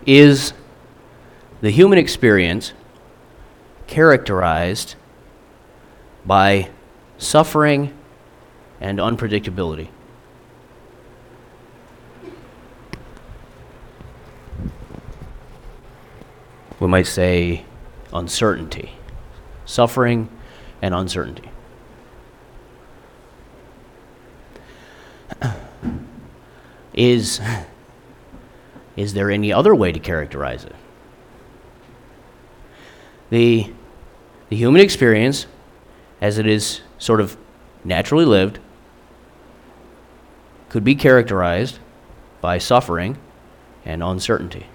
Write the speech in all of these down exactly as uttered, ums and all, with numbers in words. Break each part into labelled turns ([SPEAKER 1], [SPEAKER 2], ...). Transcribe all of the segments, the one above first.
[SPEAKER 1] Is the human experience characterized by suffering and unpredictability? We might say uncertainty. Suffering and uncertainty. Is, is there any other way to characterize it? The, the human experience, as it is sort of naturally lived, could be characterized by suffering and uncertainty.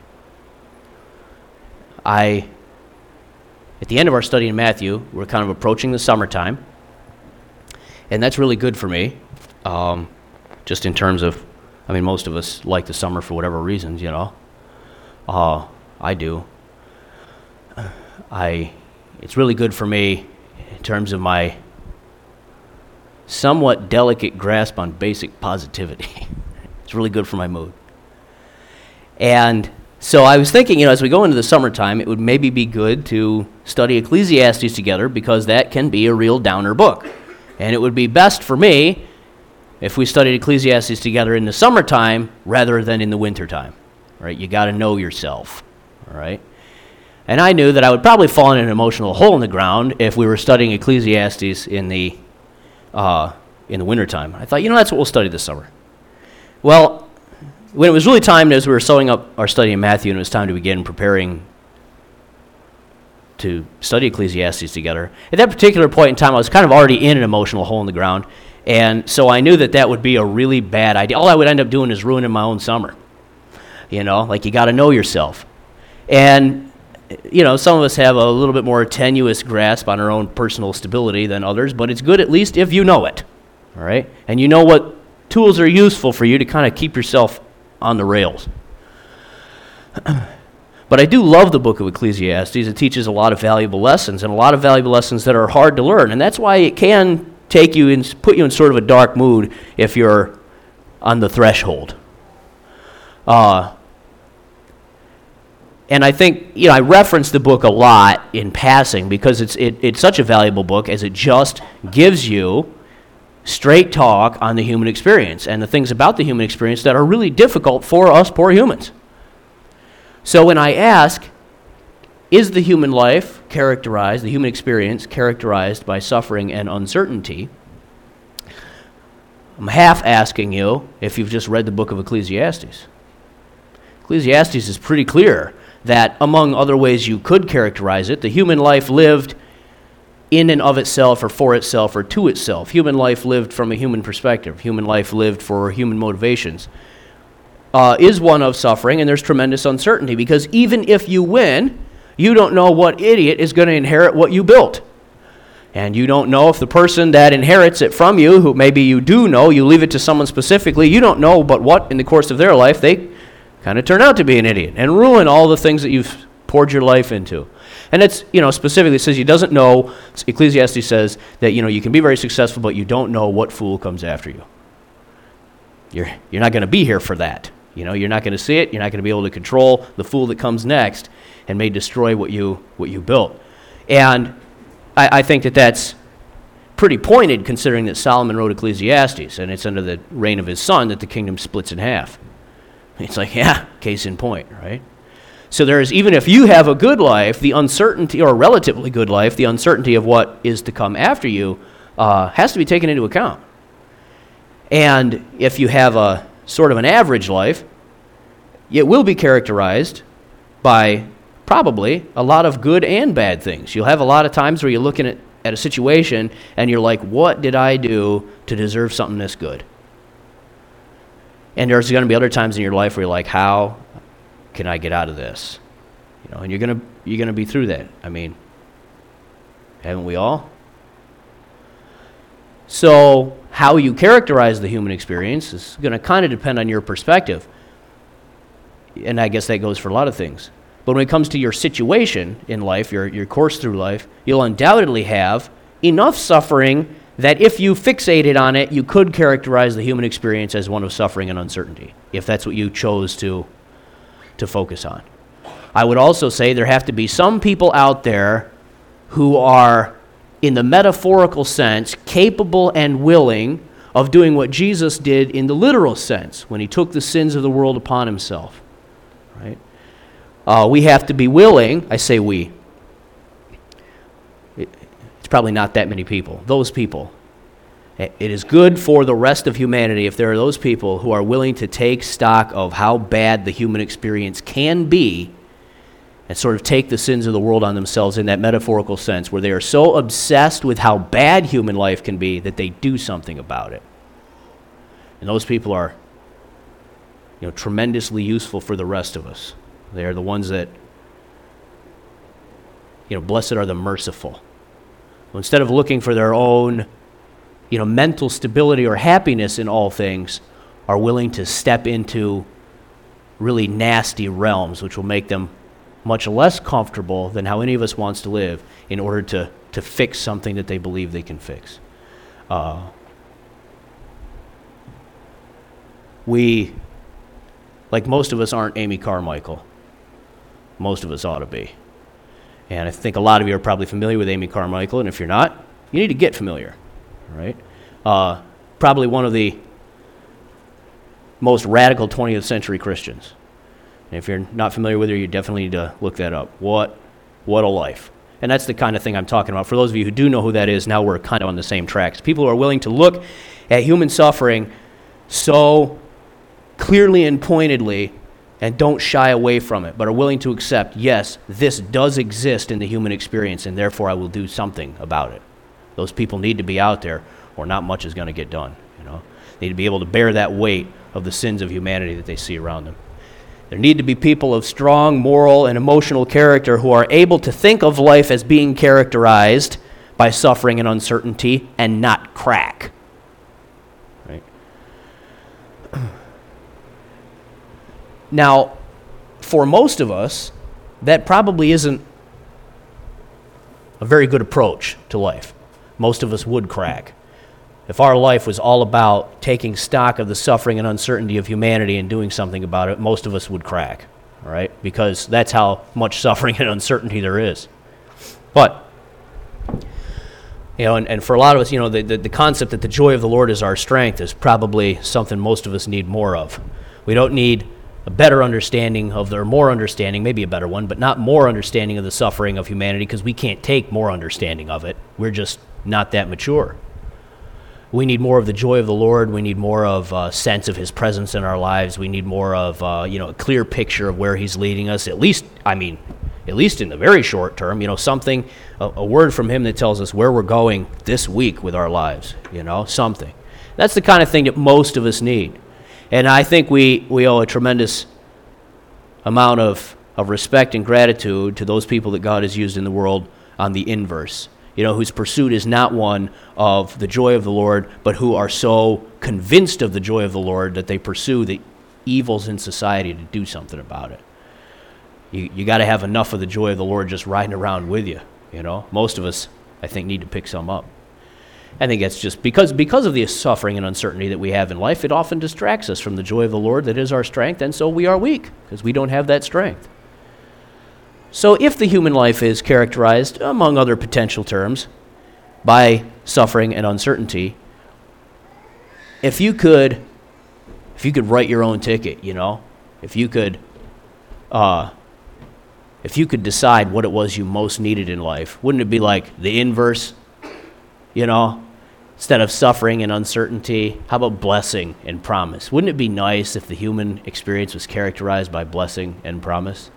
[SPEAKER 1] I, at the end of our study in Matthew, we're kind of approaching the summertime, and that's really good for me, um, just in terms of, I mean, most of us like the summer for whatever reasons, you know. Uh, I do. I, it's really good for me in terms of my somewhat delicate grasp on basic positivity. It's really good for my mood. And so I was thinking, you know, as we go into the summertime, it would maybe be good to study Ecclesiastes together because that can be a real downer book. And it would be best for me if we studied Ecclesiastes together in the summertime rather than in the wintertime, right? You got to know yourself, all right? And I knew that I would probably fall in an emotional hole in the ground if we were studying Ecclesiastes in the uh, in the wintertime. I thought, you know, that's what we'll study this summer. Well, when it was really time, as we were sewing up our study in Matthew, and it was time to begin preparing to study Ecclesiastes together, at that particular point in time, I was kind of already in an emotional hole in the ground. And so I knew that that would be a really bad idea. All I would end up doing is ruining my own summer. You know, like you got to know yourself. And, you know, some of us have a little bit more tenuous grasp on our own personal stability than others, but it's good at least if you know it, all right? And you know what tools are useful for you to kind of keep yourself on the rails. But I do love the book of Ecclesiastes. It teaches a lot of valuable lessons, and a lot of valuable lessons that are hard to learn. And that's why it can take you and put you in sort of a dark mood if you're on the threshold. Uh, and I think, you know, I reference the book a lot in passing because it's it, it's such a valuable book as it just gives you straight talk on the human experience and the things about the human experience that are really difficult for us poor humans. So when I ask, is the human life characterized, the human experience characterized by suffering and uncertainty? I'm half asking you if you've just read the book of Ecclesiastes. Ecclesiastes is pretty clear that among other ways you could characterize it, the human life lived in and of itself or for itself or to itself. Human life lived from a human perspective. Human life lived for human motivations. Uh, is one of suffering, and there's tremendous uncertainty because even if you win, you don't know what idiot is going to inherit what you built. And you don't know if the person that inherits it from you, who maybe you do know, you leave it to someone specifically, you don't know but what in the course of their life they kind of turn out to be an idiot and ruin all the things that you've poured your life into. And it's, you know, specifically it says he doesn't know, Ecclesiastes says that, you know, you can be very successful, but you don't know what fool comes after you. You're, you're not going to be here for that. You know, you're not going to see it. You're not going to be able to control the fool that comes next and may destroy what you what you built. And I, I think that that's pretty pointed considering that Solomon wrote Ecclesiastes, and it's under the reign of his son that the kingdom splits in half. It's like, yeah, case in point, right? So there is, even if you have a good life, the uncertainty, or a relatively good life, the uncertainty of what is to come after you uh, has to be taken into account. And if you have a sort of an average life, it will be characterized by probably a lot of good and bad things. You'll have a lot of times where you're looking at, at a situation and you're like, what did I do to deserve something this good? And there's going to be other times in your life where you're like, how can I get out of this? You know, and you're going to you're going to be through that. I mean, haven't we all? So how you characterize the human experience is going to kind of depend on your perspective. And I guess that goes for a lot of things. But when it comes to your situation in life, your, your course through life, you'll undoubtedly have enough suffering that if you fixated on it, you could characterize the human experience as one of suffering and uncertainty, if that's what you chose to, to focus on. I would also say there have to be some people out there who are, in the metaphorical sense, capable and willing of doing what Jesus did in the literal sense when he took the sins of the world upon himself. Right? Uh, we have to be willing, I say we, it, it's probably not that many people, those people. It is good for the rest of humanity if there are those people who are willing to take stock of how bad the human experience can be and sort of take the sins of the world on themselves in that metaphorical sense, where they are so obsessed with how bad human life can be that they do something about it. And those people are, you know, tremendously useful for the rest of us. They are the ones that, you know, blessed are the merciful. Well, instead of looking for their own, you know, mental stability or happiness in all things, are willing to step into really nasty realms, which will make them much less comfortable than how any of us wants to live in order to, to fix something that they believe they can fix. Uh, we, like most of us, aren't Amy Carmichael. Most of us ought to be. And I think a lot of you are probably familiar with Amy Carmichael, and if you're not, you need to get familiar. Right? Uh, probably one of the most radical twentieth century Christians. And if you're not familiar with her, you definitely need to look that up. What, what a life. And that's the kind of thing I'm talking about. For those of you who do know who that is, now we're kind of on the same tracks. People who are willing to look at human suffering so clearly and pointedly and don't shy away from it, but are willing to accept, yes, this does exist in the human experience, and therefore I will do something about it. Those people need to be out there, or not much is going to get done. You know, they need to be able to bear that weight of the sins of humanity that they see around them. There need to be people of strong moral and emotional character who are able to think of life as being characterized by suffering and uncertainty and not crack. Right? Now, for most of us, that probably isn't a very good approach to life. Most of us would crack. If our life was all about taking stock of the suffering and uncertainty of humanity and doing something about it, most of us would crack, all right? Because that's how much suffering and uncertainty there is. But, you know, and, and for a lot of us, you know, the, the, the concept that the joy of the Lord is our strength is probably something most of us need more of. We don't need a better understanding of the, or more understanding, maybe a better one, but not more understanding of the suffering of humanity, because we can't take more understanding of it. We're just not that mature. We need more of the joy of the Lord. We need more of a sense of his presence in our lives. We need more of, uh, you know, a clear picture of where he's leading us, at least, I mean, at least in the very short term, you know, something, a, a word from him that tells us where we're going this week with our lives, you know, something. That's the kind of thing that most of us need. And I think we, we owe a tremendous amount of, of respect and gratitude to those people that God has used in the world on the inverse. You know, whose pursuit is not one of the joy of the Lord, but who are so convinced of the joy of the Lord that they pursue the evils in society to do something about it. You you got to have enough of the joy of the Lord just riding around with you, you know. Most of us, I think, need to pick some up. I think that's just because because of the suffering and uncertainty that we have in life, it often distracts us from the joy of the Lord that is our strength, and so we are weak because we don't have that strength. So if the human life is characterized, among other potential terms, by suffering and uncertainty, if you could, if you could write your own ticket, you know, if you could, uh, if you could decide what it was you most needed in life, wouldn't it be like the inverse, you know? Instead of suffering and uncertainty, how about blessing and promise? Wouldn't it be nice if the human experience was characterized by blessing and promise?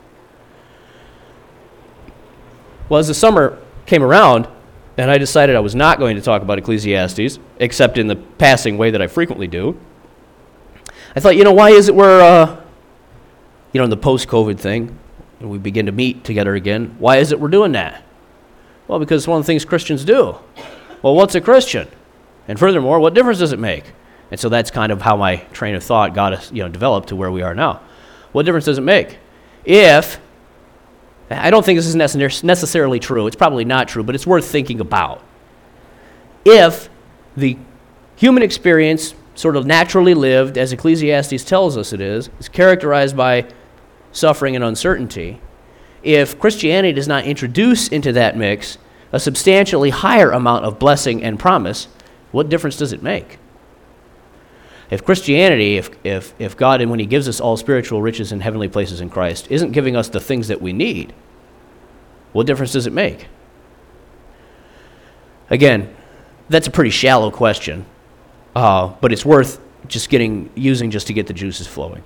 [SPEAKER 1] Well, as the summer came around, and I decided I was not going to talk about Ecclesiastes, except in the passing way that I frequently do, I thought, you know, why is it we're, uh, you know, in the post-COVID thing, and we begin to meet together again, why is it we're doing that? Well, because it's one of the things Christians do. Well, what's a Christian? And furthermore, what difference does it make? And so that's kind of how my train of thought got us, you know, developed to where we are now. What difference does it make? If... I don't think this is necessarily true. It's probably not true, but it's worth thinking about. If the human experience, sort of naturally lived, as Ecclesiastes tells us it is, is characterized by suffering and uncertainty, if Christianity does not introduce into that mix a substantially higher amount of blessing and promise, what difference does it make? If Christianity, if, if, if God, and when he gives us all spiritual riches and heavenly places in Christ, isn't giving us the things that we need, what difference does it make? Again, that's a pretty shallow question, uh, but it's worth just getting using just to get the juices flowing.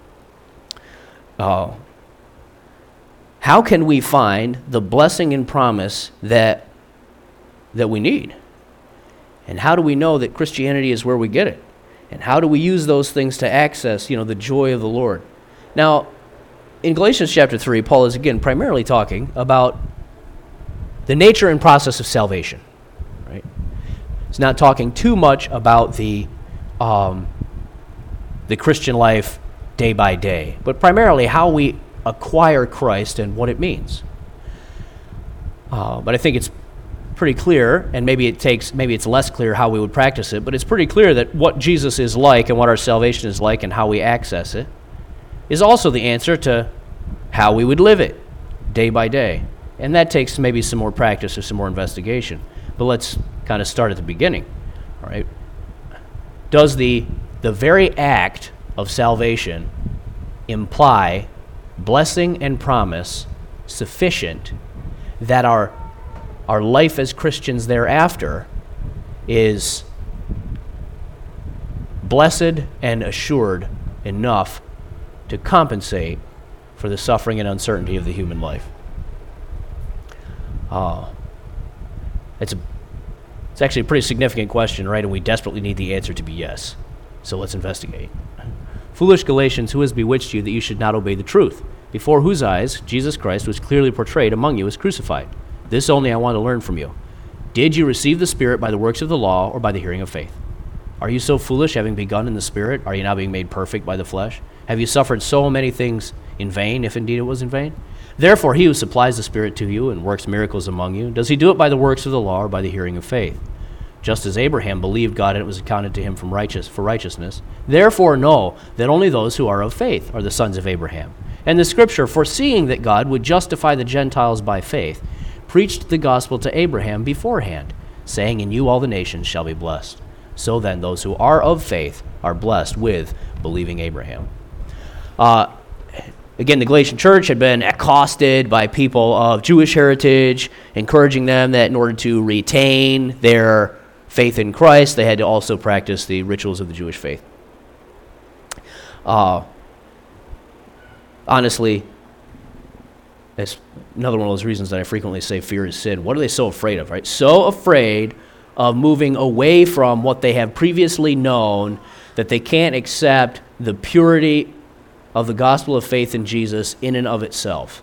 [SPEAKER 1] Uh, how can we find the blessing and promise that that we need? And how do we know that Christianity is where we get it? And how do we use those things to access, you know, the joy of the Lord? Now, in Galatians chapter three, Paul is again primarily talking about the nature and process of salvation, right? He's not talking too much about the um, the Christian life day by day, but primarily how we acquire Christ and what it means. Uh, but I think it's pretty clear, and maybe it takes, maybe it's less clear how we would practice it, but it's pretty clear that what Jesus is like and what our salvation is like and how we access it is also the answer to how we would live it day by day. And that takes maybe some more practice or some more investigation. But let's kind of start at the beginning. All right. Does the the very act of salvation imply blessing and promise sufficient that our our life as Christians thereafter is blessed and assured enough to compensate for the suffering and uncertainty of the human life? Uh, it's a it's actually a pretty significant question, right? And we desperately need the answer to be yes. So let's investigate. Foolish Galatians, who has bewitched you that you should not obey the truth, before whose eyes Jesus Christ was clearly portrayed among you as crucified? This only I want to learn from you. Did you receive the Spirit by the works of the law or by the hearing of faith? Are you so foolish, having begun in the Spirit? Are you now being made perfect by the flesh? Have you suffered so many things in vain, if indeed it was in vain? Therefore, he who supplies the Spirit to you and works miracles among you, does he do it by the works of the law or by the hearing of faith? Just as Abraham believed God and it was accounted to him from righteous, for righteousness, therefore know that only those who are of faith are the sons of Abraham. And the Scripture, foreseeing that God would justify the Gentiles by faith, preached the gospel to Abraham beforehand, saying, in you all the nations shall be blessed. So then those who are of faith are blessed with believing Abraham. Uh, again, the Galatian church had been accosted by people of Jewish heritage, encouraging them that in order to retain their faith in Christ, they had to also practice the rituals of the Jewish faith. Uh, honestly, it's another one of those reasons that I frequently say fear is sin. What are they so afraid of, right? So afraid of moving away from what they have previously known that they can't accept the purity of the gospel of faith in Jesus in and of itself.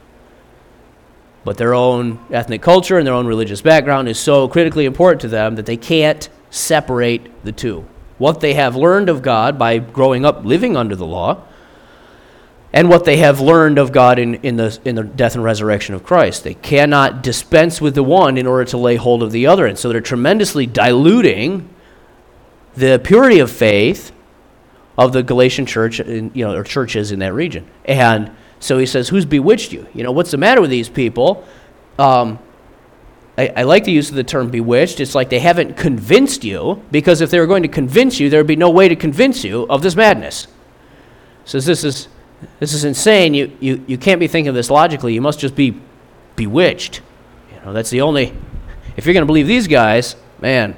[SPEAKER 1] But their own ethnic culture and their own religious background is so critically important to them that they can't separate the two. What they have learned of God by growing up living under the law, and what they have learned of God in, in the in the death and resurrection of Christ. They cannot dispense with the one in order to lay hold of the other. And so they're tremendously diluting the purity of faith of the Galatian church, in, you know, or churches in that region. And so he says, who's bewitched you? You know, what's the matter with these people? Um, I, I like the use of the term bewitched. It's like they haven't convinced you, because if they were going to convince you, there would be no way to convince you of this madness. Says this is this is insane. You, you you can't be thinking of this logically. You must just be bewitched. You know, that's the only. If you're going to believe these guys, man,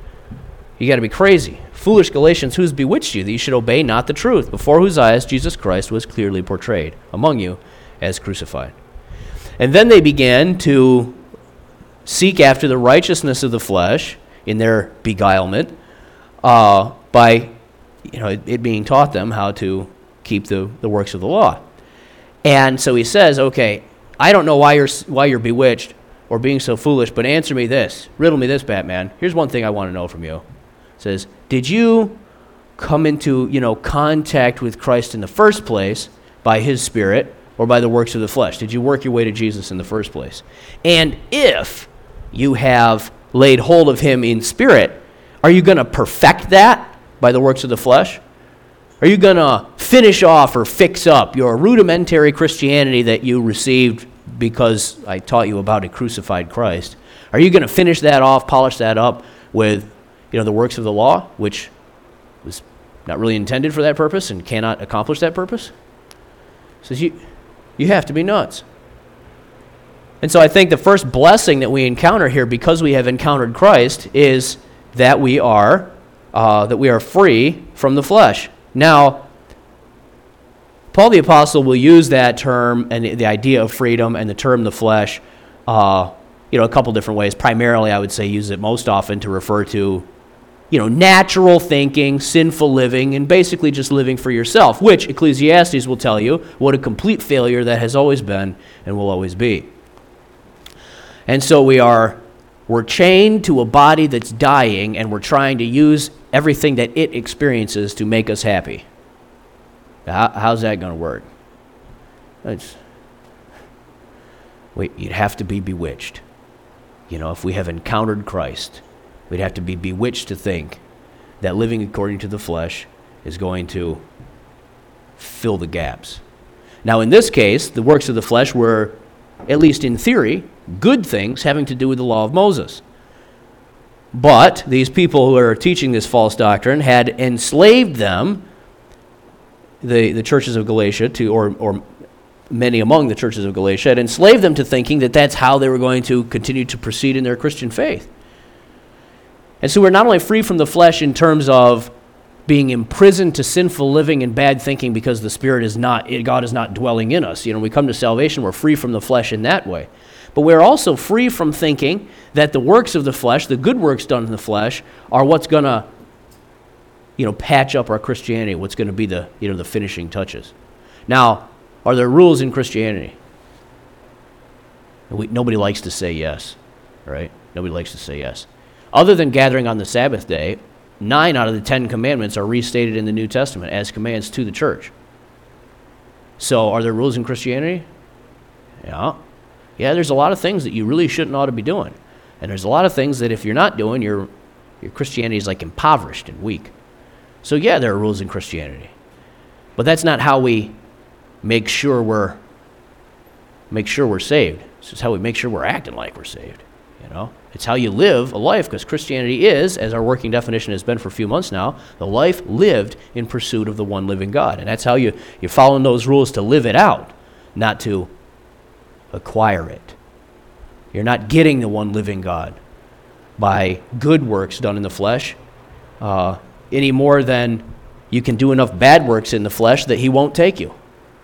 [SPEAKER 1] you got to be crazy. Foolish Galatians, who's bewitched you that you should obey not the truth, before whose eyes Jesus Christ was clearly portrayed among you as crucified? And then they began to seek after the righteousness of the flesh in their beguilement uh, by, you know, it, it being taught them how to keep the, the works of the law. And so he says, okay, I don't know why you're why you're bewitched or being so foolish, but answer me this, riddle me this, Batman. Here's one thing I want to know from you. It says, did you come into, you know, contact with Christ in the first place by his Spirit or by the works of the flesh? Did you work your way to Jesus in the first place? And if you have laid hold of him in spirit, are you going to perfect that by the works of the flesh? Are you going to finish off or fix up your rudimentary Christianity that you received because I taught you about a crucified Christ, are you going to finish that off, polish that up with, you know, the works of the law, which was not really intended for that purpose and cannot accomplish that purpose? He says, you, you have to be nuts. And so I think the first blessing that we encounter here, because we have encountered Christ, is that we are uh, that we are free from the flesh. Now, Paul the Apostle will use that term and the idea of freedom and the term the flesh, uh, you know, a couple different ways. Primarily, I would say use it most often to refer to, you know, natural thinking, sinful living, and basically just living for yourself, which Ecclesiastes will tell you what a complete failure that has always been and will always be. And so we are, we're chained to a body that's dying, and we're trying to use everything that it experiences to make us happy. How, how's that going to work? It's, wait, you'd have to be bewitched. You know, if we have encountered Christ, we'd have to be bewitched to think that living according to the flesh is going to fill the gaps. Now, in this case, the works of the flesh were, at least in theory, good things having to do with the law of Moses. But these people who are teaching this false doctrine had enslaved them, the, the churches of Galatia, to or, or many among the churches of Galatia, had enslaved them to thinking that that's how they were going to continue to proceed in their Christian faith. And so we're not only free from the flesh in terms of being imprisoned to sinful living and bad thinking because the Spirit is not, God is not dwelling in us. You know, when we come to salvation, we're free from the flesh in that way. But we're also free from thinking that the works of the flesh, the good works done in the flesh, are what's going to, you know, patch up our Christianity, what's going to be the, you know, the finishing touches. Now, are there rules in Christianity? We, nobody likes to say yes, right? Nobody likes to say yes. Other than gathering on the Sabbath day, nine out of the Ten Commandments are restated in the New Testament as commands to the church. So are there rules in Christianity? Yeah. Yeah, there's a lot of things that you really shouldn't ought to be doing. And there's a lot of things that if you're not doing, your your Christianity is like impoverished and weak. So yeah, there are rules in Christianity. But that's not how we make sure we're make sure we're saved. It's just how we make sure we're acting like we're saved. You know? It's how you live a life, because Christianity is, as our working definition has been for a few months now, the life lived in pursuit of the one living God. And that's how you, you're following those rules to live it out, not to acquire it. You're not getting the one living God by good works done in the flesh uh, any more than you can do enough bad works in the flesh that he won't take you.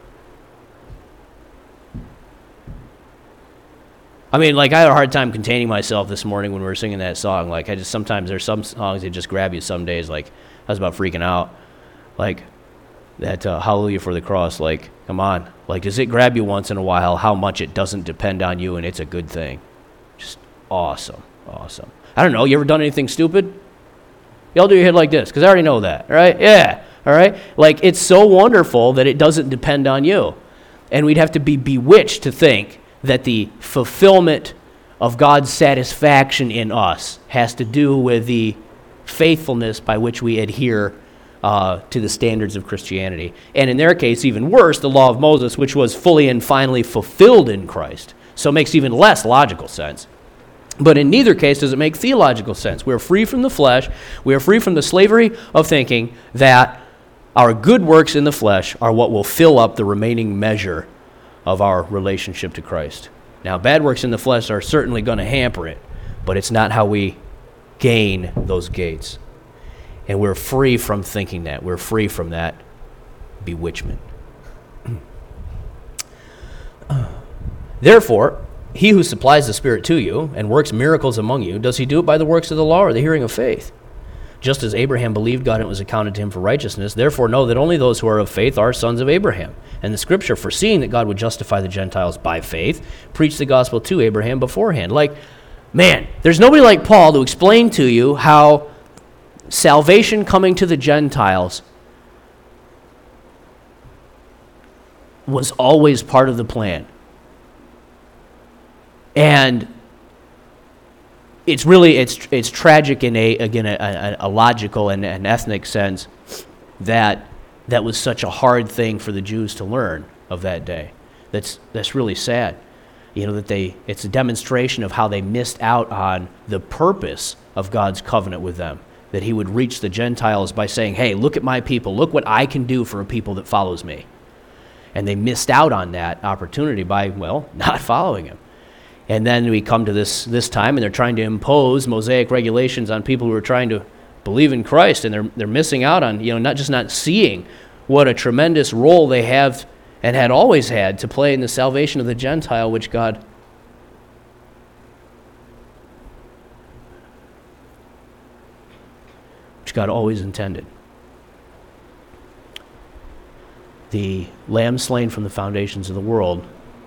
[SPEAKER 1] I mean, like, I had a hard time containing myself this morning when we were singing that song. Like, I just, sometimes there's some songs that just grab you some days. Like, I was about freaking out. Like, that uh, Hallelujah for the Cross. Like, come on. Like, does it grab you once in a while how much it doesn't depend on you and it's a good thing? Just awesome. Awesome. I don't know. You ever done anything stupid? Y'all do your head like this, because I already know that, right? Yeah. All right? Like, it's so wonderful that it doesn't depend on you. And we'd have to be bewitched to think that the fulfillment of God's satisfaction in us has to do with the faithfulness by which we adhere uh, to the standards of Christianity. And in their case, even worse, the law of Moses, which was fully and finally fulfilled in Christ. So it makes even less logical sense. But in neither case does it make theological sense. We are free from the flesh. We are free from the slavery of thinking that our good works in the flesh are what will fill up the remaining measure of our relationship to Christ. Now, bad works in the flesh are certainly going to hamper it, but it's not how we gain those gates. And we're free from thinking that. We're free from that bewitchment. Therefore, he who supplies the Spirit to you and works miracles among you, does he do it by the works of the law or the hearing of faith? Just as Abraham believed God, and it was accounted to him for righteousness. Therefore know that only those who are of faith are sons of Abraham. And the Scripture, foreseeing that God would justify the Gentiles by faith, preached the gospel to Abraham beforehand. Like, man, there's nobody like Paul to explain to you how salvation coming to the Gentiles was always part of the plan. And it's really, it's it's tragic in a, again, a, a, a logical and an ethnic sense that that was such a hard thing for the Jews to learn of that day. That's that's really sad. You know, that they, it's a demonstration of how they missed out on the purpose of God's covenant with them, that he would reach the Gentiles by saying, hey, look at my people, look what I can do for a people that follows me. And they missed out on that opportunity by, well, not following him. And then we come to this this time, and they're trying to impose Mosaic regulations on people who are trying to believe in Christ, and they're they're missing out on, you know, not just not seeing what a tremendous role they have and had always had to play in the salvation of the Gentile, which God which God always intended. The lamb slain from the foundations of the world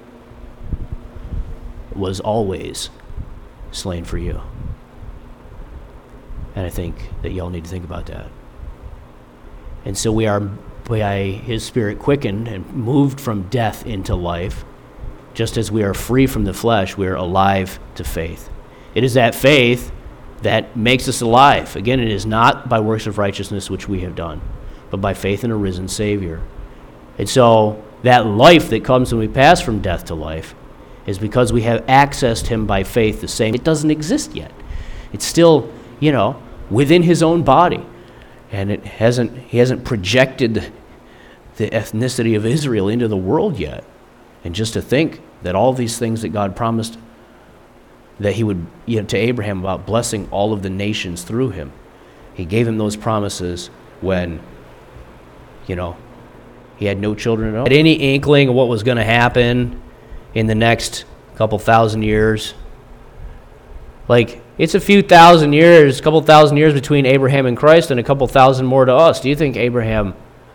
[SPEAKER 1] was always slain for you. And I think that y'all need to think about that. And so we are, by his Spirit, quickened and moved from death into life. Just as we are free from the flesh, we are alive to faith. It is that faith that makes us alive. Again, it is not by works of righteousness which we have done, but by faith in a risen Savior. And so that life that comes when we pass from death to life is because we have accessed him by faith the same. It doesn't exist yet. It's still, you know, within his own body. And it hasn't, he hasn't projected the, the ethnicity of Israel into the world yet. And just to think that all these things that God promised that he would, you know, to Abraham about blessing all of the nations through him, he gave him those promises when, you know, he had no children at all. Had any inkling of what was going to happen in the next couple thousand years? Like, it's a few thousand years, a couple thousand years between Abraham and Christ and a couple thousand more to us. Do you think Abraham,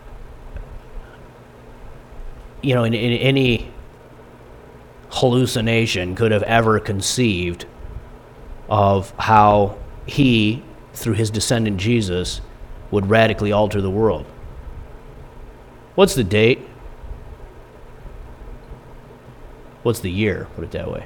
[SPEAKER 1] you know, in, in any hallucination could have ever conceived of how he, through his descendant Jesus, would radically alter the world? What's the date? What's the year? Put it that way.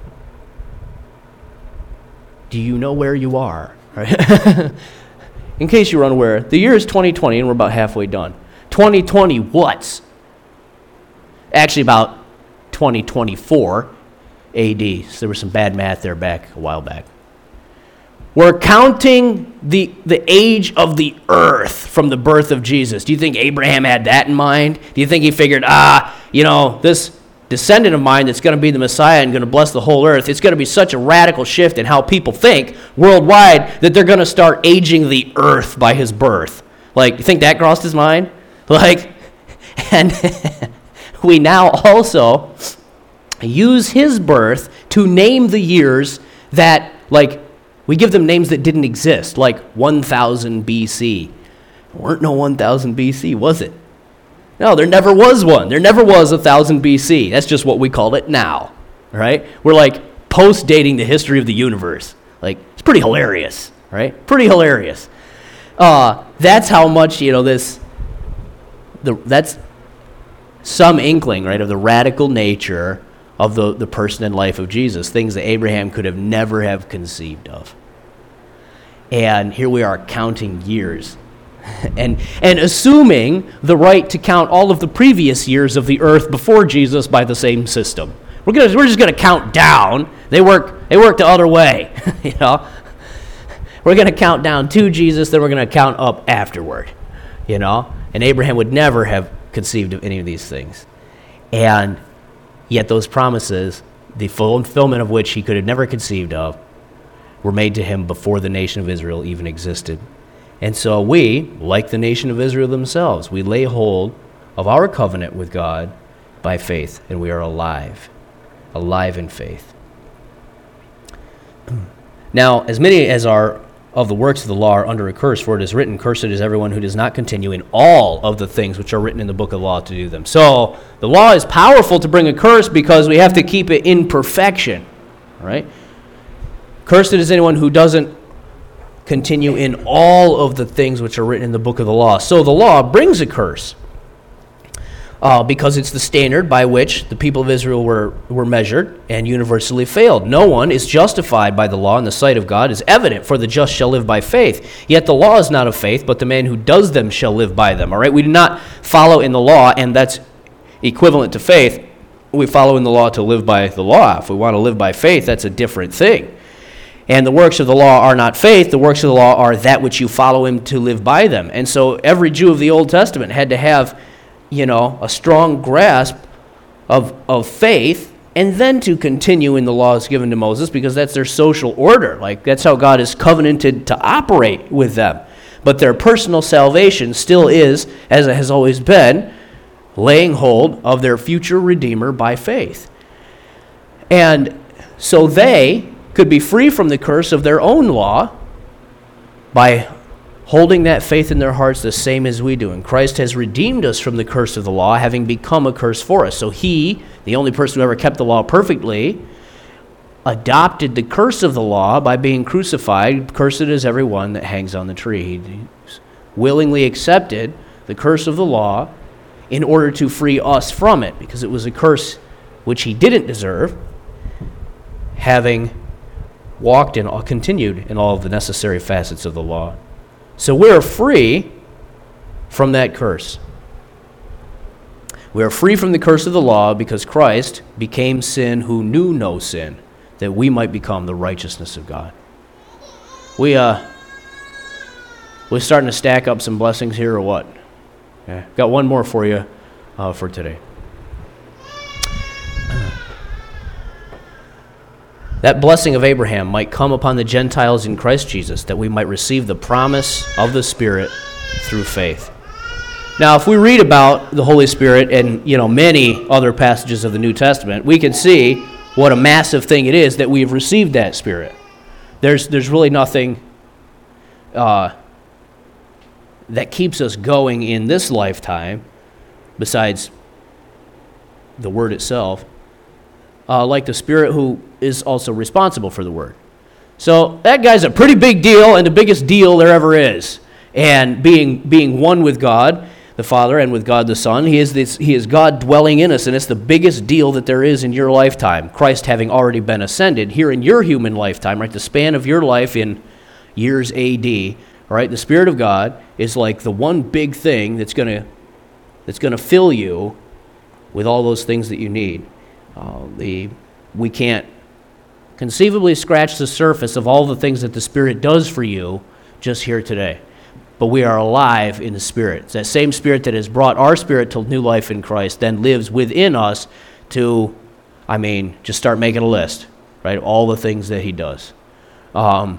[SPEAKER 1] Do you know where you are? Right? In case you're unaware, the year is twenty twenty, and we're about halfway done. twenty twenty what's? Actually, about twenty twenty-four A D. So there was some bad math there back a while back. We're counting the, the age of the earth from the birth of Jesus. Do you think Abraham had that in mind? Do you think he figured, ah, you know, this descendant of mine that's going to be the Messiah and going to bless the whole earth, it's going to be such a radical shift in how people think worldwide that they're going to start aging the earth by his birth? Like, you think that crossed his mind? Like, and we now also use his birth to name the years that, like, we give them names that didn't exist, like one thousand B C. There weren't no one thousand B C, was it? No, there never was one. There never was one thousand B C. That's just what we call it now, right? We're like post-dating the history of the universe. Like, it's pretty hilarious, right? Pretty hilarious. Uh, that's how much, you know, this, the that's some inkling, right, of the radical nature of the, the person and life of Jesus, things that Abraham could have never have conceived of. And here we are counting years and and assuming the right to count all of the previous years of the earth before Jesus by the same system. We're gonna we're just gonna count down. They work they work the other way, you know. We're gonna count down to Jesus, then we're gonna count up afterward, you know. And Abraham would never have conceived of any of these things, and yet those promises, the fulfillment of which he could have never conceived of, were made to him before the nation of Israel even existed. And so we, like the nation of Israel themselves, we lay hold of our covenant with God by faith, and we are alive, alive in faith. Now, as many as are of the works of the law are under a curse, for it is written, cursed is everyone who does not continue in all of the things which are written in the book of the law to do them. So the law is powerful to bring a curse because we have to keep it in perfection, right? Cursed is anyone who doesn't continue in all of the things which are written in the book of the law. So the law brings a curse uh, because it's the standard by which the people of Israel were, were measured and universally failed. No one is justified by the law in the sight of God is evident, for the just shall live by faith. Yet the law is not of faith, but the man who does them shall live by them. All right, we do not follow in the law, and that's equivalent to faith. we follow in the law to live by the law. If we want to live by faith, that's a different thing. And the works of the law are not faith. The works of the law are that which you follow him to live by them. And so every Jew of the Old Testament had to have, you know, a strong grasp of, of faith, and then to continue in the laws given to Moses, because that's their social order. Like, that's how God is covenanted to operate with them. But their personal salvation still is, as it has always been, laying hold of their future Redeemer by faith. And so they could be free from the curse of their own law by holding that faith in their hearts the same as we do. And Christ has redeemed us from the curse of the law, having become a curse for us. So he, the only person who ever kept the law perfectly, adopted the curse of the law by being crucified. Cursed is everyone that hangs on the tree. He willingly accepted the curse of the law in order to free us from it, because it was a curse which he didn't deserve, having walked and continued in all of the necessary facets of the law. So we're free from that curse. We are free from the curse of the law because Christ became sin who knew no sin, that we might become the righteousness of God. We, uh, we're starting to stack up some blessings here, or what? Yeah. Got one more for you uh, for today. That blessing of Abraham might come upon the Gentiles in Christ Jesus, that we might receive the promise of the Spirit through faith. Now, if we read about the Holy Spirit in, you know, many other passages of the New Testament, we can see what a massive thing it is that we've received that Spirit. There's there's really nothing uh, that keeps us going in this lifetime besides the Word itself, uh, like the Spirit who is also responsible for the Word. So that guy's a pretty big deal, and the biggest deal there ever is. And being being one with God the Father and with God the Son, he is this, he is God dwelling in us, and it's the biggest deal that there is in your lifetime. Christ having already been ascended, here in your human lifetime, right, the span of your life in years A D, right, the Spirit of God is like the one big thing that's going to that's going to fill you with all those things that you need. Uh, the we can't conceivably scratch the surface of all the things that the Spirit does for you just here today. But we are alive in the Spirit. It's that same Spirit that has brought our spirit to new life in Christ then lives within us to, I mean, just start making a list, right? All the things that he does. Um,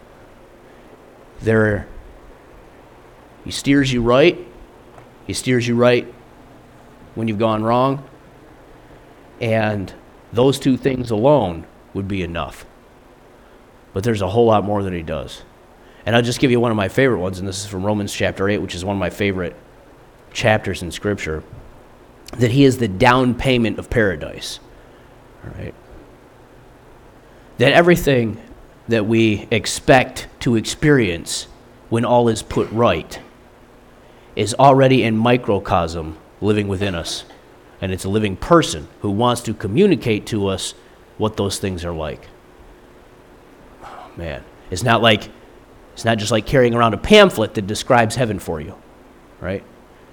[SPEAKER 1] there, he steers you right. He steers you right when you've gone wrong. And those two things alone would be enough. But there's a whole lot more that he does. And I'll just give you one of my favorite ones, and this is from Romans chapter eight, which is one of my favorite chapters in Scripture, that he is the down payment of paradise. All right? That everything that we expect to experience when all is put right is already in microcosm living within us. And it's a living person who wants to communicate to us what those things are like. Oh, man. It's not like It's not just like carrying around a pamphlet that describes heaven for you, right?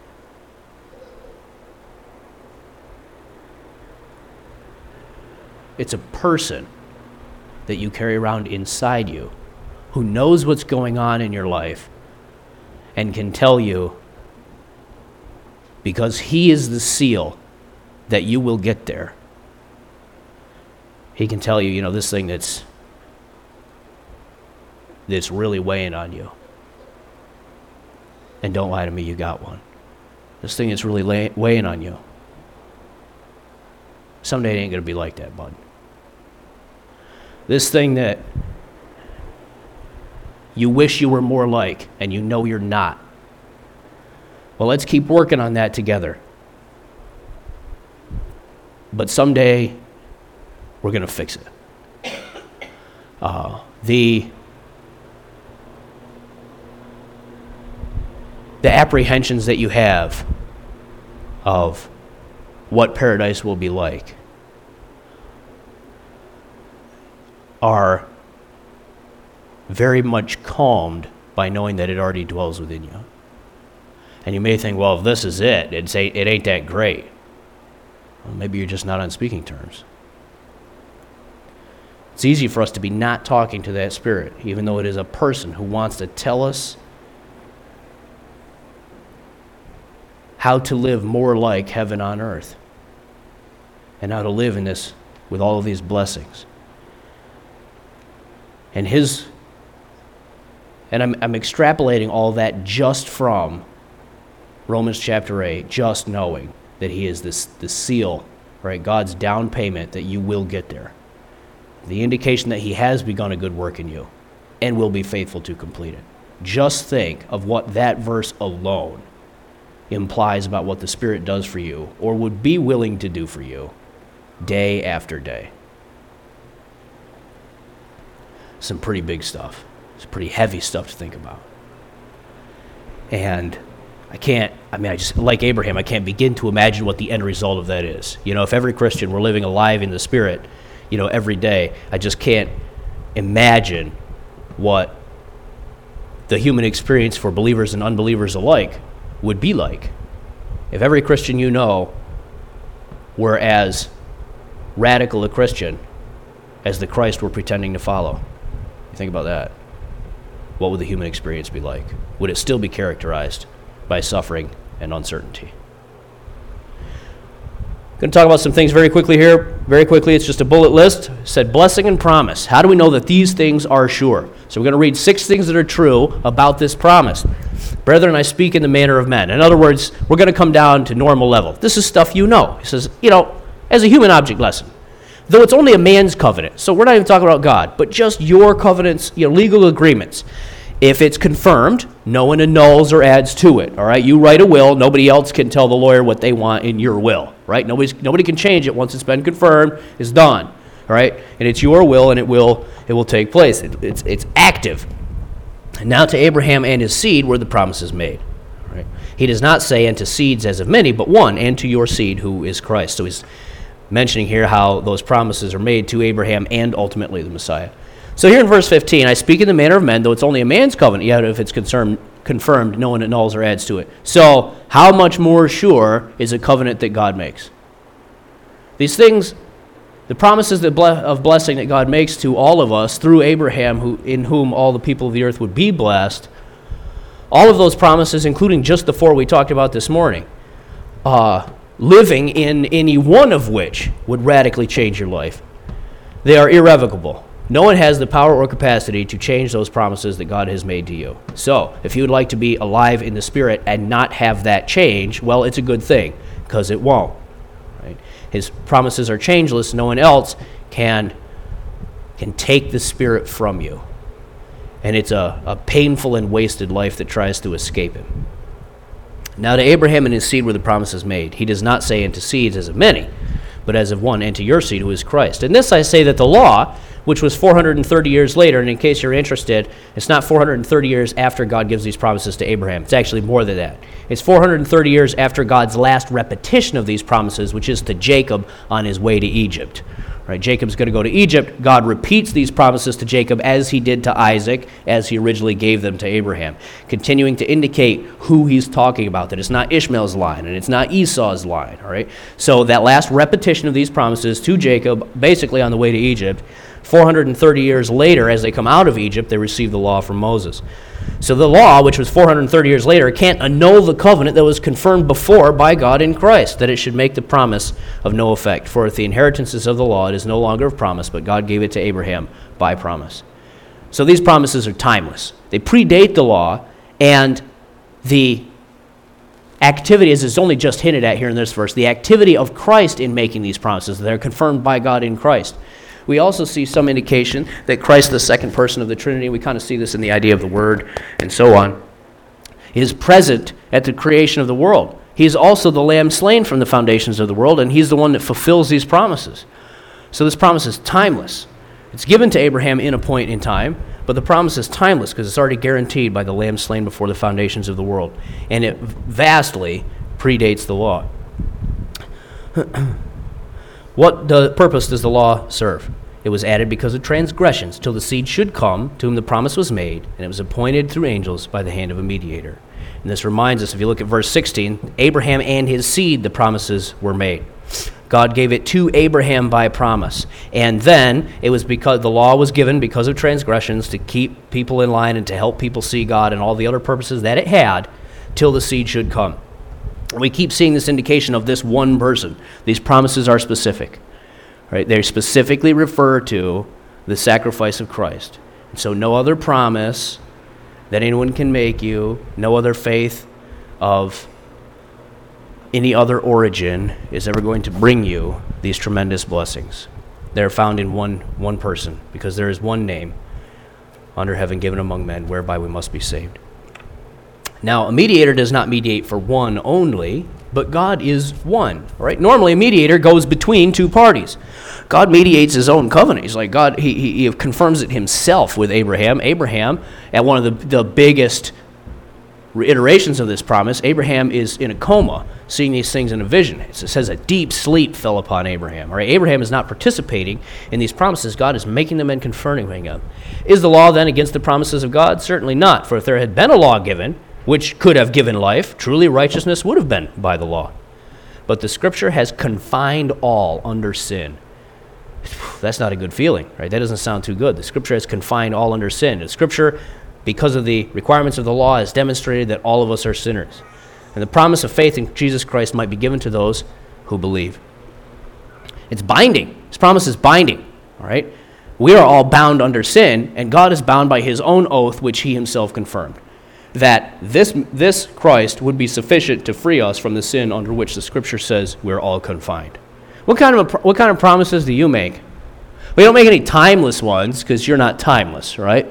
[SPEAKER 1] It's a person that you carry around inside you who knows what's going on in your life and can tell you, because he is the seal, that you will get there. He can tell you, you know, this thing that's that's really weighing on you. And don't lie to me, you got one. This thing that's really lay, weighing on you. Someday it ain't going to be like that, bud. This thing that you wish you were more like, and you know you're not. Well, let's keep working on that together. But someday, we're going to fix it. Uh, the... The apprehensions that you have of what paradise will be like are very much calmed by knowing that it already dwells within you. And you may think, well, if this is it, it's, it ain't that great. Well, maybe you're just not on speaking terms. It's easy for us to be not talking to that spirit, even though it is a person who wants to tell us how to live more like heaven on earth and how to live in this with all of these blessings. And his, and I'm, I'm extrapolating all that just from Romans chapter eight, just knowing that he is this, this seal, right? God's down payment that you will get there. The indication that he has begun a good work in you and will be faithful to complete it. Just think of what that verse alone implies about what the Spirit does for you or would be willing to do for you day after day. Some pretty big stuff. It's pretty heavy stuff to think about. And I can't, I mean, I just, like Abraham, I can't begin to imagine what the end result of that is. You know, if every Christian were living alive in the Spirit, you know, every day, I just can't imagine what the human experience for believers and unbelievers alike would be like. If every Christian you know were as radical a Christian as the Christ we're pretending to follow. You think about that. What would the human experience be like? Would it still be characterized by suffering and uncertainty? Going to talk about some things very quickly here. Very quickly, it's just a bullet list. It said blessing and promise. How do we know that these things are sure? So we're going to read six things that are true about this promise. Brethren, I speak in the manner of men. In other words, we're going to come down to normal level. This is stuff you know. He says, you know, as a human object lesson. Though it's only a man's covenant. So we're not even talking about God, but just your covenants, your legal agreements. If it's confirmed, no one annuls or adds to it. All right, you write a will. Nobody else can tell the lawyer what they want in your will. Right? Nobody's, nobody can change it once it's been confirmed. It's done. All right, and it's your will, and it will it will take place. It, it's it's active. And now to Abraham and his seed were the promises made. All right, he does not say and to seeds as of many, but one, and to your seed who is Christ. So he's mentioning here how those promises are made to Abraham and ultimately the Messiah. So here in verse fifteen, I speak in the manner of men, though it's only a man's covenant, yet if it's concerned, confirmed, no one annuls or adds to it. So how much more sure is a covenant that God makes? These things, the promises that ble- of blessing that God makes to all of us through Abraham, who, in whom all the people of the earth would be blessed, all of those promises, including just the four we talked about this morning, uh, living in any one of which would radically change your life. They are irrevocable. No one has the power or capacity to change those promises that God has made to you. So, if you would like to be alive in the Spirit and not have that change, well, it's a good thing, because it won't. Right? His promises are changeless. No one else can, can take the Spirit from you. And it's a, a painful and wasted life that tries to escape him. Now to Abraham and his seed were the promises made. He does not say unto seeds as of many, but as of one, and to your seed who is Christ. And this I say that the law, which was four hundred thirty years later, and in case you're interested, it's not four hundred thirty years after God gives these promises to Abraham. It's actually more than that. It's four hundred thirty years after God's last repetition of these promises, which is to Jacob on his way to Egypt. Right, Jacob's going to go to Egypt. God repeats these promises to Jacob as he did to Isaac, as he originally gave them to Abraham, continuing to indicate who he's talking about, that it's not Ishmael's line and it's not Esau's line. All right. So that last repetition of these promises to Jacob, basically on the way to Egypt, four hundred thirty years later, as they come out of Egypt, they receive the law from Moses. So the law, which was four hundred thirty years later, can't annul the covenant that was confirmed before by God in Christ, that it should make the promise of no effect. For if the inheritance is of the law, it is no longer of promise, but God gave it to Abraham by promise. So these promises are timeless. They predate the law, and the activity, as it's only just hinted at here in this verse, the activity of Christ in making these promises, they're confirmed by God in Christ. We also see some indication that Christ, the second person of the Trinity, we kind of see this in the idea of the Word and so on, is present at the creation of the world. He's also the Lamb slain from the foundations of the world, and he's the one that fulfills these promises. So this promise is timeless. It's given to Abraham in a point in time, but the promise is timeless because it's already guaranteed by the Lamb slain before the foundations of the world, and it vastly predates the law. What the purpose does the law serve? It was added because of transgressions, till the seed should come, to whom the promise was made, and it was appointed through angels by the hand of a mediator. And this reminds us, if you look at verse sixteen, Abraham and his seed, the promises were made. God gave it to Abraham by promise. And then it was because the law was given because of transgressions to keep people in line and to help people see God and all the other purposes that it had till the seed should come. We keep seeing this indication of this one person. These promises are specific. Right? They specifically refer to the sacrifice of Christ. And so no other promise that anyone can make you, no other faith of any other origin is ever going to bring you these tremendous blessings. They're found in one one person, because there is one name under heaven given among men whereby we must be saved. Now, a mediator does not mediate for one only, but God is one, right? Normally, a mediator goes between two parties. God mediates his own covenant. He's like God, he, he, he confirms it himself with Abraham. Abraham, at one of the, the biggest reiterations of this promise, Abraham is in a coma, seeing these things in a vision. It says a deep sleep fell upon Abraham. Right? Abraham is not participating in these promises. God is making them and confirming them. Is the law then against the promises of God? Certainly not. For if there had been a law given, which could have given life, truly righteousness would have been by the law. But the Scripture has confined all under sin. That's not a good feeling, right? That doesn't sound too good. The Scripture has confined all under sin. The Scripture, because of the requirements of the law, has demonstrated that all of us are sinners. And the promise of faith in Jesus Christ might be given to those who believe. It's binding. This promise is binding, all right? We are all bound under sin, and God is bound by his own oath, which he himself confirmed, that this, this Christ would be sufficient to free us from the sin under which the Scripture says we're all confined. What kind of a, what kind of promises do you make? We don't make any timeless ones, because you're not timeless, right?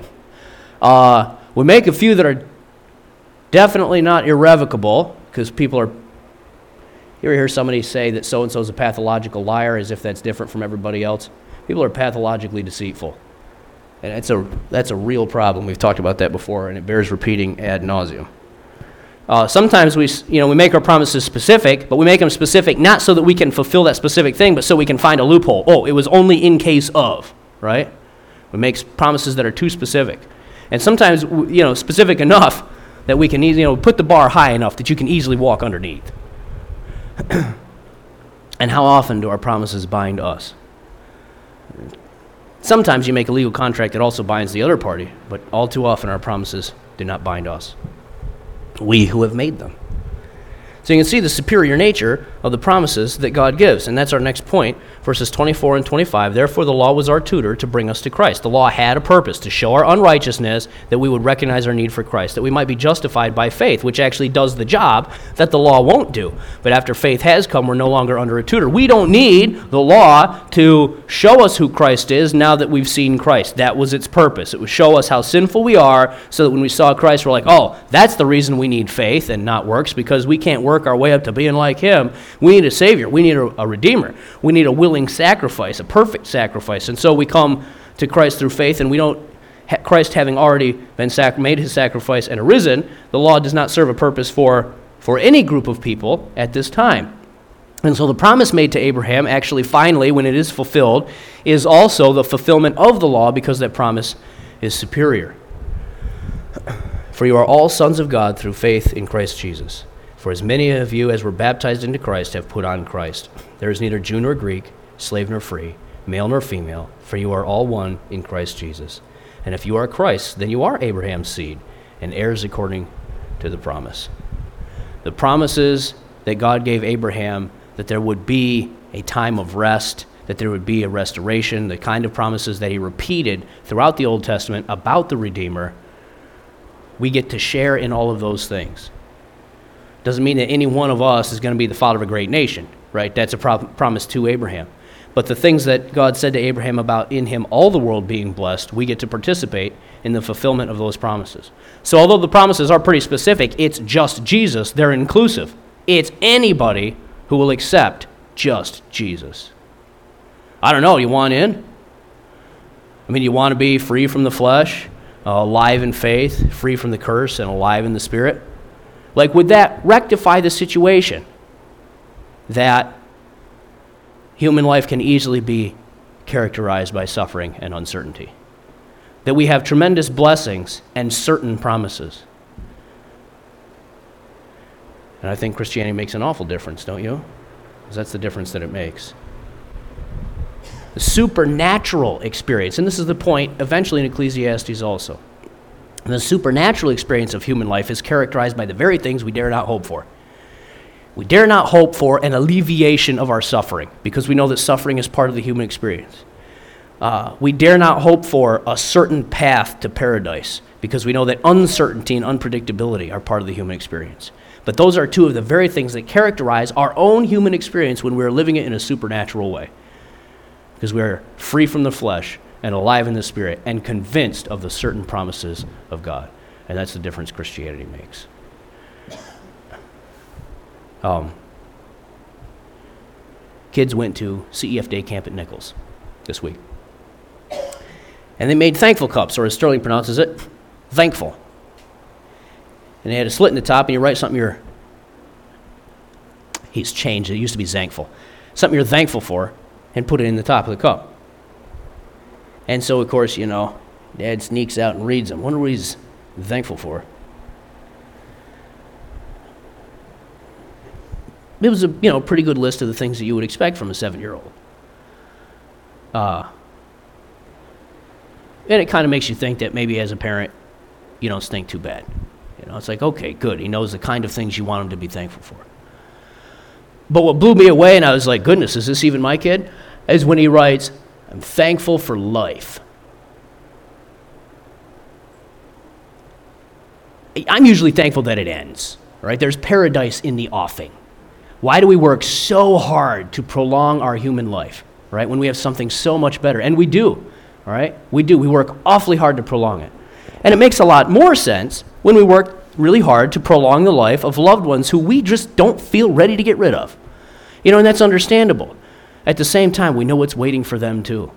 [SPEAKER 1] Uh, we make a few that are definitely not irrevocable, because people are, you ever hear somebody say that so-and-so is a pathological liar as if that's different from everybody else? People are pathologically deceitful. And that's a, that's a real problem. We've talked about that before, and it bears repeating ad nauseum. Uh, sometimes we, you know, we make our promises specific, but we make them specific not so that we can fulfill that specific thing, but so we can find a loophole. Oh, it was only in case of, right? We make promises that are too specific. And sometimes, you know, specific enough that we can, you know, put the bar high enough that you can easily walk underneath. And how often do our promises bind us? Sometimes you make a legal contract that also binds the other party, but all too often our promises do not bind us, we who have made them. So you can see the superior nature of the promises that God gives. And that's our next point, verses twenty-four and twenty-five. Therefore the law was our tutor to bring us to Christ. The law had a purpose, to show our unrighteousness, that we would recognize our need for Christ, that we might be justified by faith, which actually does the job that the law won't do. But after faith has come, we're no longer under a tutor. We don't need the law to show us who Christ is now that we've seen Christ. That was its purpose. It would show us how sinful we are, so that when we saw Christ, we're like, oh, that's the reason we need faith and not works, because we can't work our way up to being like him. We need a Savior. We need a, a Redeemer. We need a willing sacrifice, a perfect sacrifice. And so we come to Christ through faith, and we don't, ha- Christ having already been sac- made his sacrifice and arisen, the law does not serve a purpose for, for any group of people at this time. And so the promise made to Abraham, actually finally, when it is fulfilled, is also the fulfillment of the law, because that promise is superior. For you are all sons of God through faith in Christ Jesus. For as many of you as were baptized into Christ have put on Christ. There is neither Jew nor Greek, slave nor free, male nor female, for you are all one in Christ Jesus. And if you are Christ, then you are Abraham's seed, and heirs according to the promise. The promises that God gave Abraham, that there would be a time of rest, that there would be a restoration, the kind of promises that he repeated throughout the Old Testament about the Redeemer, we get to share in all of those things. Doesn't mean that any one of us is going to be the father of a great nation, right? That's a pro- promise to Abraham. But the things that God said to Abraham about in him all the world being blessed, we get to participate in the fulfillment of those promises. So although the promises are pretty specific, it's just Jesus, they're inclusive. It's anybody who will accept just Jesus. I don't know, you want in? I mean, you want to be free from the flesh, uh, alive in faith, free from the curse, and alive in the Spirit? Like, would that rectify the situation that human life can easily be characterized by suffering and uncertainty? That we have tremendous blessings and certain promises. And I think Christianity makes an awful difference, don't you? 'cause that's the difference that it makes. The supernatural experience, and this is the point eventually in Ecclesiastes also. The supernatural experience of human life is characterized by the very things we dare not hope for. We dare not hope for an alleviation of our suffering because we know that suffering is part of the human experience. Uh, we dare not hope for a certain path to paradise because we know that uncertainty and unpredictability are part of the human experience. But those are two of the very things that characterize our own human experience when we're living it in a supernatural way. Because we're free from the flesh and alive in the Spirit and convinced of the certain promises of God. And that's the difference Christianity makes. Um, kids went to C E F Day camp at Nichols this week. And they made thankful cups, or as Sterling pronounces it, thankful. And they had a slit in the top, and you write something you're, he's changed, it used to be thankful, something you're thankful for, and put it in the top of the cup. And so, of course, you know, Dad sneaks out and reads them. Wonder what he's thankful for. It was a you know pretty good list of the things that you would expect from a seven-year-old. Uh, and it kind of makes you think that maybe as a parent, you don't stink too bad. You know, it's like, okay, good. He knows the kind of things you want him to be thankful for. But what blew me away, and I was like, goodness, is this even my kid? Is when he writes, I'm thankful for life. I'm usually thankful that it ends, right? There's paradise in the offing. Why do we work so hard to prolong our human life, right, when we have something so much better? And we do, all right? We do. We work awfully hard to prolong it. And it makes a lot more sense when we work really hard to prolong the life of loved ones who we just don't feel ready to get rid of. You know, and that's understandable. At the same time, we know what's waiting for them too.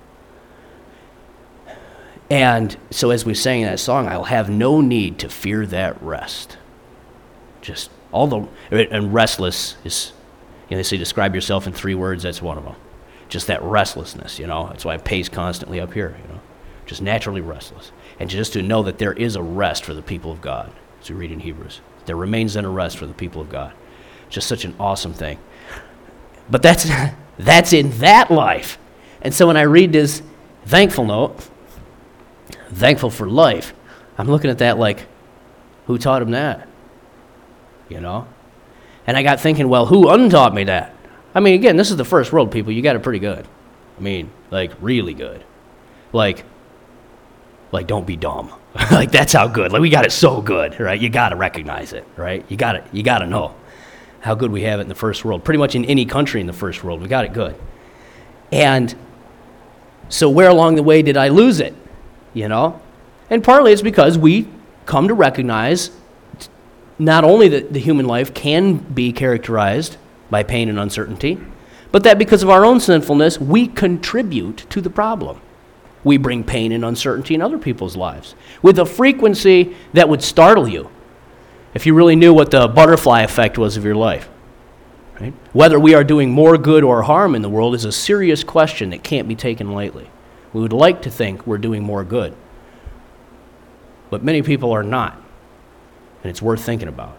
[SPEAKER 1] And so as we sang in that song, I'll have no need to fear that rest. Just all the, and restless is, you know, they say describe yourself in three words, that's one of them. Just that restlessness, you know. That's why it pays constantly up here, you know. Just naturally restless. And just to know that there is a rest for the people of God, as we read in Hebrews. There remains then a rest for the people of God. Just such an awesome thing. But that's that's in that life. And so when I read this thankful note, thankful for life, I'm looking at that like, who taught him that? You know? And I got thinking, well, who untaught me that? I mean, again, this is the first world, people. You got it pretty good. I mean, like, really good. Like, like don't be dumb. Like, that's how good. Like, we got it so good, right? You got to recognize it, right? You got it. You got to know how good we have it in the first world. Pretty much in any country in the first world, we got it good. And so where along the way did I lose it, you know? And partly it's because we come to recognize not only that the human life can be characterized by pain and uncertainty, but that because of our own sinfulness, we contribute to the problem. We bring pain and uncertainty in other people's lives with a frequency that would startle you if you really knew what the butterfly effect was of your life. Right? Whether we are doing more good or harm in the world is a serious question that can't be taken lightly. We would like to think we're doing more good, but many people are not, and it's worth thinking about.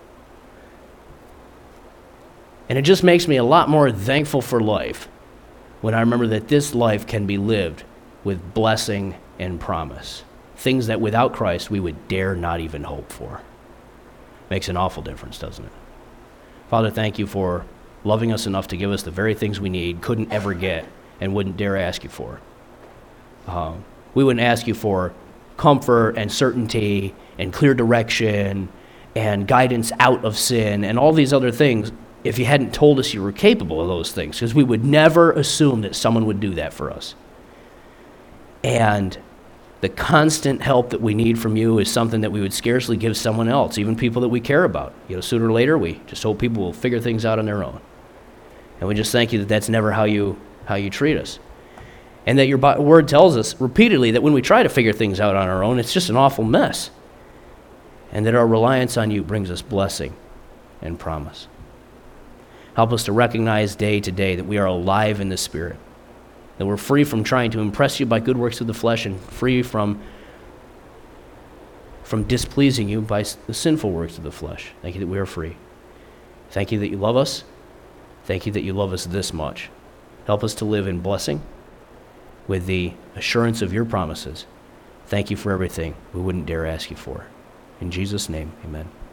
[SPEAKER 1] And it just makes me a lot more thankful for life when I remember that this life can be lived with blessing and promise, things that without Christ we would dare not even hope for. Makes an awful difference, doesn't it? Father, thank you for loving us enough to give us the very things we need, couldn't ever get, and wouldn't dare ask you for. Um, we wouldn't ask you for comfort and certainty and clear direction and guidance out of sin and all these other things if you hadn't told us you were capable of those things, because we would never assume that someone would do that for us. And the constant help that we need from you is something that we would scarcely give someone else, even people that we care about. You know, sooner or later, we just hope people will figure things out on their own. And we just thank you that that's never how you how you treat us. And that your word tells us repeatedly that when we try to figure things out on our own, it's just an awful mess. And that our reliance on you brings us blessing and promise. Help us to recognize day to day that we are alive in the Spirit, that we're free from trying to impress you by good works of the flesh and free from, from displeasing you by the sinful works of the flesh. Thank you that we are free. Thank you that you love us. Thank you that you love us this much. Help us to live in blessing with the assurance of your promises. Thank you for everything we wouldn't dare ask you for. In Jesus' name, amen.